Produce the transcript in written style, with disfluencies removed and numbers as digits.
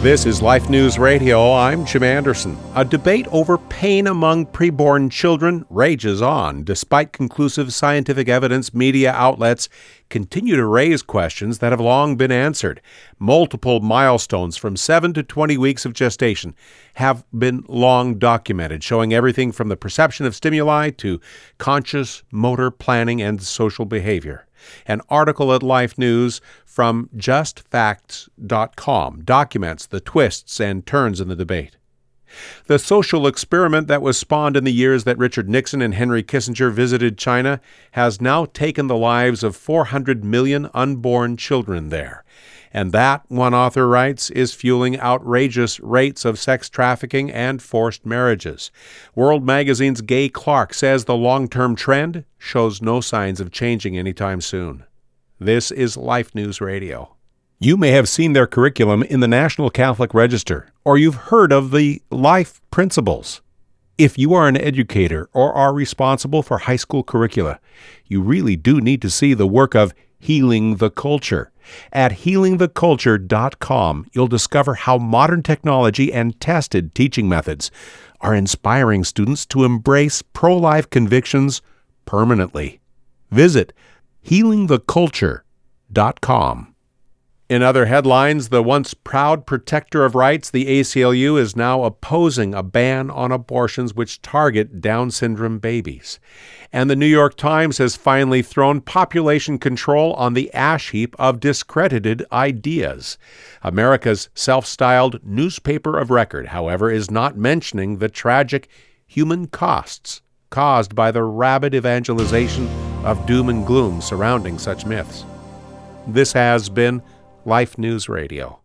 This is Life News Radio. I'm Jim Anderson. A debate over pain among preborn children rages on. Despite conclusive scientific evidence, media outlets continue to raise questions that have long been answered. Multiple milestones from 7 to 20 weeks of gestation have been long documented, showing everything from the perception of stimuli to conscious motor planning and social behavior. An article at Life News from JustFacts.com documents the twists and turns in the debate. The social experiment that was spawned in the years that Richard Nixon and Henry Kissinger visited China has now taken the lives of 400 million unborn children there. And that, one author writes, is fueling outrageous rates of sex trafficking and forced marriages. World Magazine's Gay Clark says the long-term trend shows no signs of changing anytime soon. This is Life News Radio. You may have seen their curriculum in the National Catholic Register, or you've heard of the Life Principles. If you are an educator or are responsible for high school curricula, you really do need to see the work of Healing the Culture. At healingtheculture.com, you'll discover how modern technology and tested teaching methods are inspiring students to embrace pro-life convictions permanently. Visit healingtheculture.com. In other headlines, the once proud protector of rights, the ACLU, is now opposing a ban on abortions which target Down syndrome babies. And the New York Times has finally thrown population control on the ash heap of discredited ideas. America's self-styled newspaper of record, however, is not mentioning the tragic human costs caused by the rabid evangelization of doom and gloom surrounding such myths. This has been Life News Radio.